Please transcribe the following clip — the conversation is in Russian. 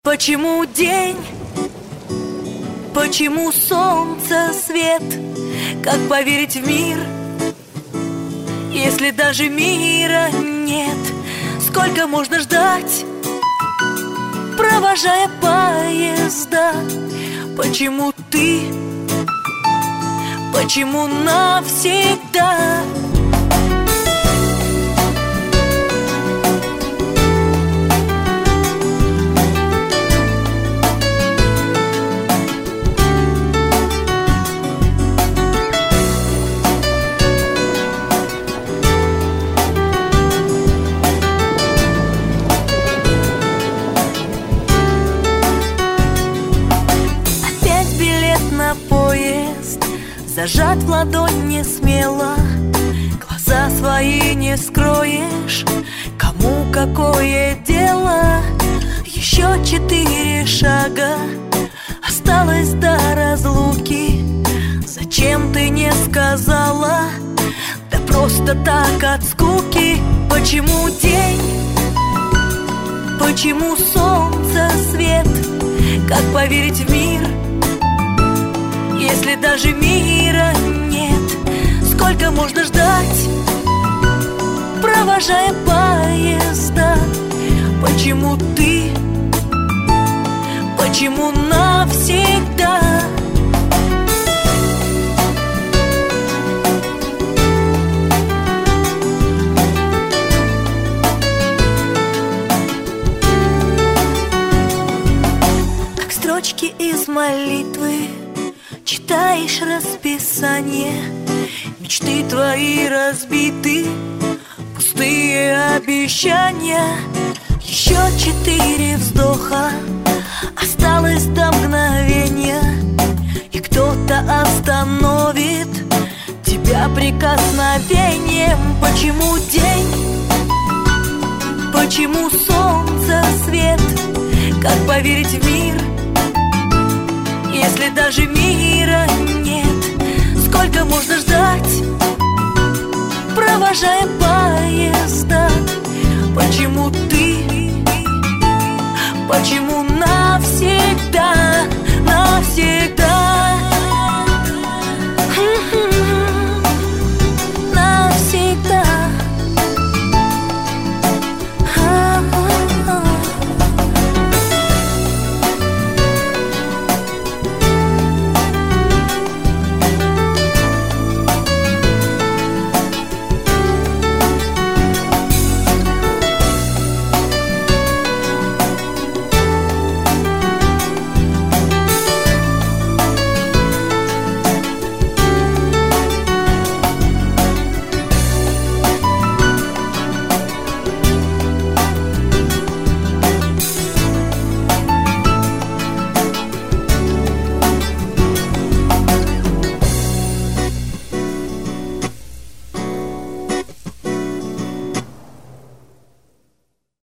Почему день? Почему солнце свет? Как поверить в мир, если даже мира нет? Сколько можно ждать, провожая поезда? Почему ты? Почему навсегда? Поезд зажат в ладонь не смело, глаза свои не скроешь, кому какое дело? Еще 4 шага осталось до разлуки. Зачем ты не сказала? Да просто так от скуки. Почему день? Почему солнце свет? Как поверить в мир, если даже мира нет? Сколько можно ждать, провожая поезда? Почему ты? Почему навсегда? Как строчки из молитвы читаешь расписание, мечты твои разбиты, пустые обещания. Еще 4 вздоха осталось до мгновения, и кто-то остановит тебя прикосновением. Почему день? Почему солнце свет? Как поверить в мир, если даже мира нет? Сколько можно ждать, провожая поезда? Почему ты? Почему